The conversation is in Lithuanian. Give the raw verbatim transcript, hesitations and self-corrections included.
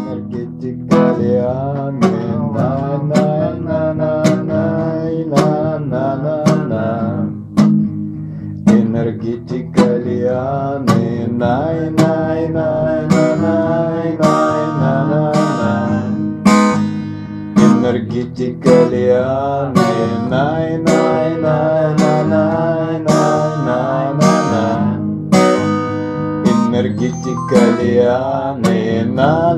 Energetically on na na na na na na na na na. Energetically on na na na na na na na na. Energetically on na na na na na na na na. Energetically on na